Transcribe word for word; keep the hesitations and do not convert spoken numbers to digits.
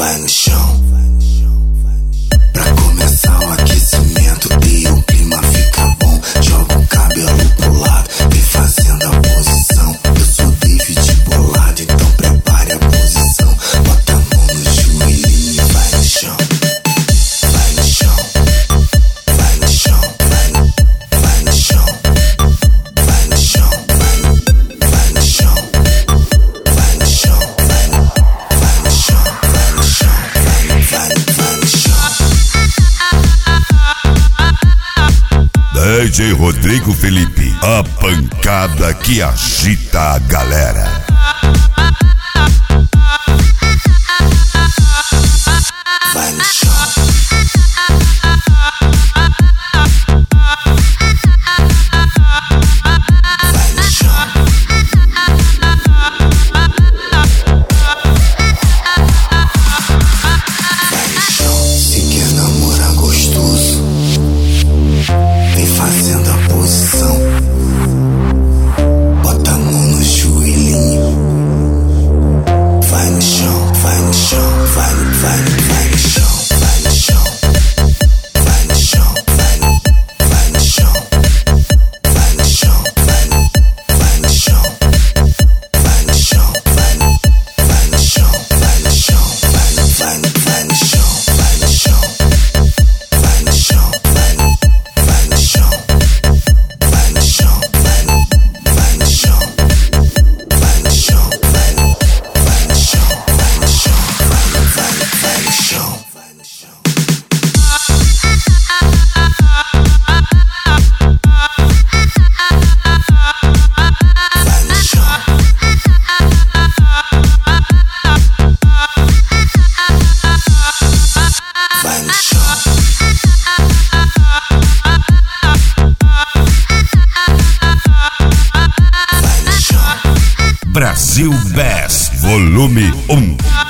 vai no chão. Pra começar o aquecimento e o clima fica bom, joga o cabelo pro lado, vem fazendo a posição. Eu sou David bolado, então prepare a posição. Bota a mão no joelhinho e vai no chão. Vai no chão, vai no chão, vai no, vai no chão. Vai no chão, vai no, vai no chão. Vai no chão, vai no, vai no chão, vai no chão, vai no, vai no, vai no chão. D J Rodrigo Felipe, a pancada que agita a galera. Vai no chão. Vai no chão. Vai no chão. Se quer namorar gostoso, vem fazendo a posição. Bota a mão no joelhinho. Vai no chão, vai no chão, vai no, vai no, vai no chão, vai no chão. Vai no chão, vai no, vai no chão. Vai no chão, vai no, vai no chão. Vai no chão, vai no, vai no chão, vai no chão, vai no, vai no, vai no chão, vai no chão. Vai no chão, vai no, vai no chão. Vai no chão, vai no, vai no chão. Vai no chão, vai no, vai no chão, vai no chão, vai no, vai no, vai no chão, vai no chão. Vai no chão. Vai no chão. Vai no chão. Brasil Bass, volume um.